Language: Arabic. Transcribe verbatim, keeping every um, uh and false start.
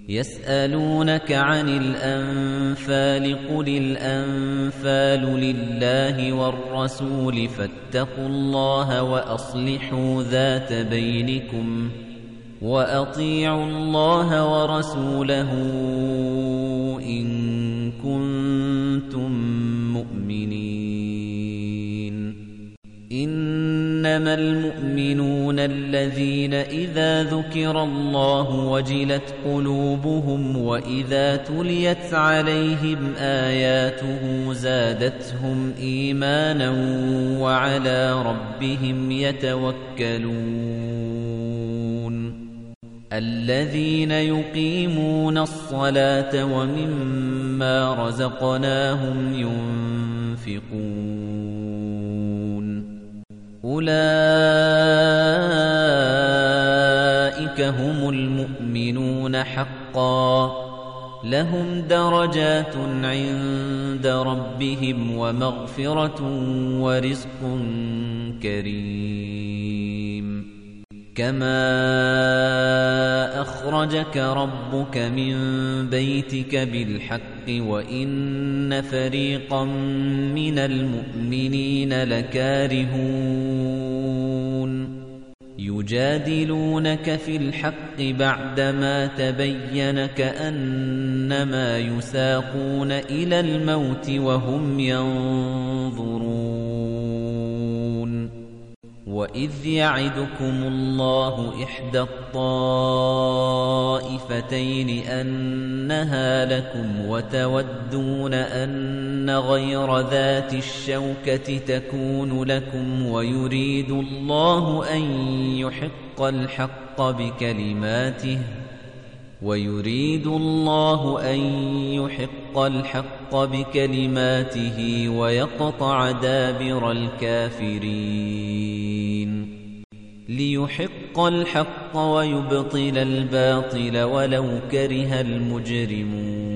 يسألونك عن الأنفال قل الأنفال لله والرسول فاتقوا الله وأصلحوا ذات بينكم وأطيعوا الله ورسوله إن كنتم مؤمنين إنما المؤمنون الذين إذا ذكر الله وجلت قلوبهم وإذا تليت عليهم آياته زادتهم إيمانا وعلى ربهم يتوكلون الذين يقيمون الصلاة ومما رزقناهم ينفقون أولئك هم المؤمنون حقا لهم درجات عند ربهم ومغفرة ورزق كريم كما أخرجك ربك من بيتك بالحق وإن فريقا من المؤمنين لكارهون يجادلونك في الحق بعدما تبين كأنما يساقون إلى الموت وهم ينظرون وَإِذْ يَعِدُكُمُ اللَّهُ إِحْدَى الطَّائِفَتَيْنِ أَنَّهَا لَكُمْ وَتَوَدُّونَ أَنَّ غَيْرَ ذَاتِ الشَّوْكَةِ تَكُونُ لَكُمْ وَيُرِيدُ اللَّهُ أَن يُحِقَّ الْحَقَّ بِكَلِمَاتِهِ وَيُرِيدُ اللَّهُ أَن يُحِقَّ الْحَقَّ بِكَلِمَاتِهِ وَيَقْطَعَ دَابِرَ الْكَافِرِينَ لِيُحِقَّ الْحَقَّ وَيُبْطِلَ الْبَاطِلَ وَلَوْ كَرِهَ الْمُجْرِمُونَ